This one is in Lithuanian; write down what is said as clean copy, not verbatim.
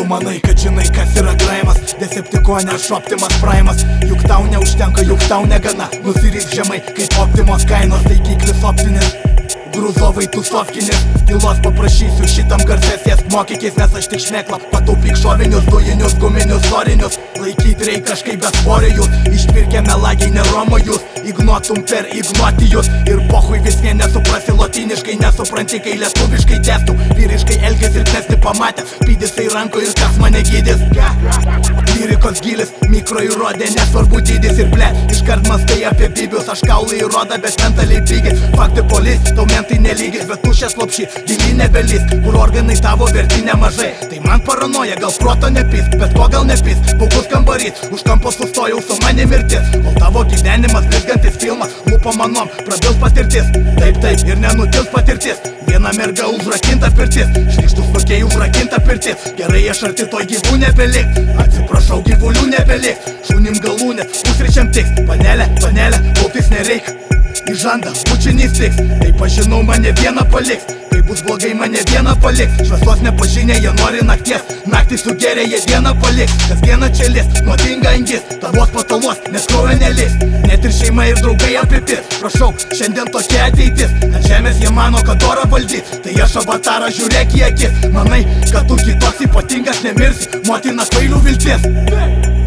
manai, kad žinai, kas yra graimas, Decepticone aš Optimus Primas. Juk tau neužtenka, juk tau negana, nusiryk žemai kaip Optimos kainos, taikiklis optinis. Gruzovai tu sofkinis, tylos paprašysiu šitam garsės mokykis, nes aš tik šmėklą, pataupyk šovinius, dujinius, guminius, sorinius. Laikyt reik kažkaip besvorijus, išpirkę melagiai neromojus, ignotum per ignotijus. Ir pohui vis vien nesuprasi lotyniškai, nesupranti, kai lietuviškai dėstų. Vyriškai elgės ir testi pamatę, pydisai ranko ir kas mane gydys. Lyrikos gilis, mikro įrodė, nesvarbu dydis ir ble. Iškart mastai apie bibius, aš kaulai įroda, bet mentaliai pigi. Faktai polis, tau mentai nelygis, bet tušęs lopšy, giliai nebelys, kur organai tavo verti nemažai. Tai man paranoja, gal proto nepys, bet ko gal nepys, baugus kambarys, už kampo sustojau, su mane mirtis. Kol tavo gyvenimas blizgantis filmas, lūpo manom, prabils patirtis. Taip, ir nenutils patirtis. Viena merga užrakinta pirtis, šlykštus tokiai užrakinta pirtis. Gerai aš arti toj gyvų nebelikt, atsiprašau gyvulių nebelikt. Šunim galūnės, pusryčiam tiks, panelė, kauptis nereik. Į žandą, bučinys tiks, tai pažinau mane vieną paliks. Kai bus blogai mane vieną paliks, šviesos nepažinę jie nori nakties. Naktį sugeria jie dieną paliks, kasdieną čia lis, nuodinga angis. Tavos patalos, nes kraujo nelis, net ir šeima ir draugai apipis. Prašau, šiandien tokia ateitis, ant žemės jie mano, kad orą valdyt. Tai aš avatarą žiūrėk į akis, manai, kad tu kitoks ypatingas nemirsi, motina kvailių viltis.